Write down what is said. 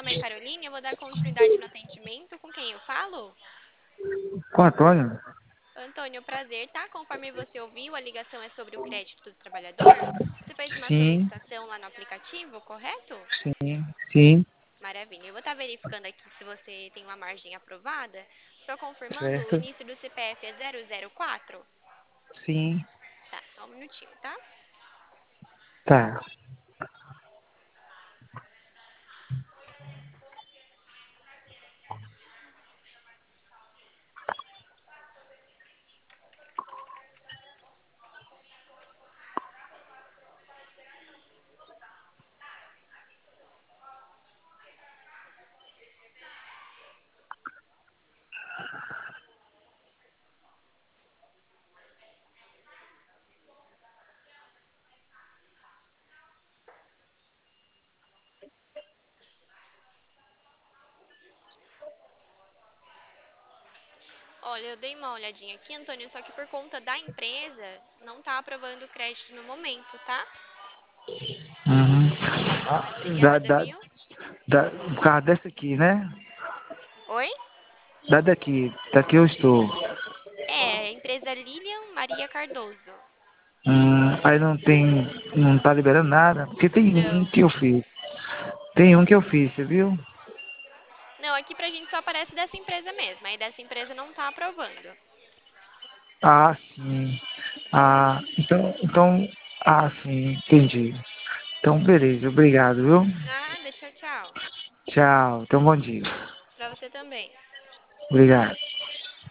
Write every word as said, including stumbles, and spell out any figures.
é Caroline, eu vou dar continuidade no atendimento. Com quem eu falo? Com o Antônio? Antônio, prazer, tá? Conforme você ouviu, a ligação é sobre o crédito do trabalhador. Você fez uma Sim, solicitação lá no aplicativo, correto? sim, sim, Maravilha. Eu vou estar verificando aqui se você tem uma margem aprovada. Só confirmando, o certo? início do C P F é zero zero quatro? Sim, Tá, só um minutinho, tá? tá. Olha, eu dei uma olhadinha aqui, Antônio, só que por conta da empresa, não tá aprovando o crédito no momento, tá? Uhum. Ah, da, Obrigada, da, viu? da, por causa dessa aqui, né? Oi? Da daqui, daqui eu estou. É, empresa Lilian Maria Cardoso. Hum, aí não tem, não tá liberando nada, porque tem um Não. que eu fiz. Tem um que eu fiz, você viu? Não, aqui pra gente só aparece dessa empresa mesmo. Aí dessa empresa não tá aprovando. Ah, sim. Ah, então, então, ah, sim, entendi. Então, beleza, obrigado, viu? Nada, tchau, tchau. Tchau, então bom dia. Pra você também. Obrigado.